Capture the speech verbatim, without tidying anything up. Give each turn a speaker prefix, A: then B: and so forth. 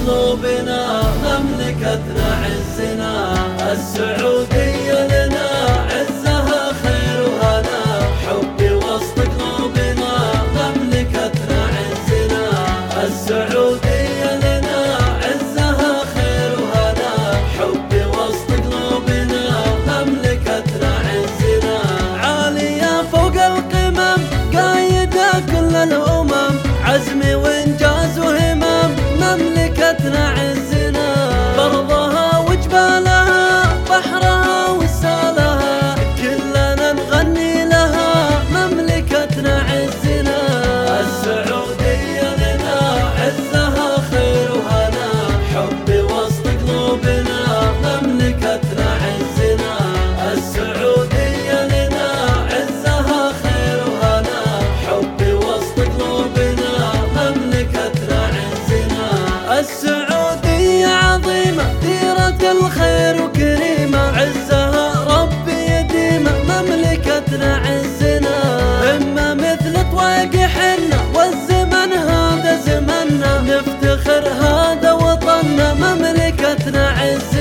A: قلوبنا، مملكتنا عزنا. السعودية لنا عزها خير وهنا، حبي وسط قلوبنا، مملكتنا عزنا. السعودية لنا عزها خير وهنا، حبي وسط قلوبنا، مملكتنا عزنا. عالية فوق القمم، قايدة كل الأمم، عزمي وإنجاز وهمم، مملكتنا عزنا. برضها وجبالها، بحرها وسالها، كلنا نغني لها، مملكتنا عزنا. السعودية لنا عزها خير وهنا، حبي وسط قلوبنا، مملكتنا عزنا. السعودية لنا عزها خير وهنا، حبي وسط قلوبنا، مملكتنا عزنا. السعودية عظيمة، ديرة الخير وكريمة، عزها ربي يديمة، مملكتنا عزنا. همة مثل طويق حنا، والزمن هذا زمننا، نفتخر هذا وطننا، مملكتنا عزنا.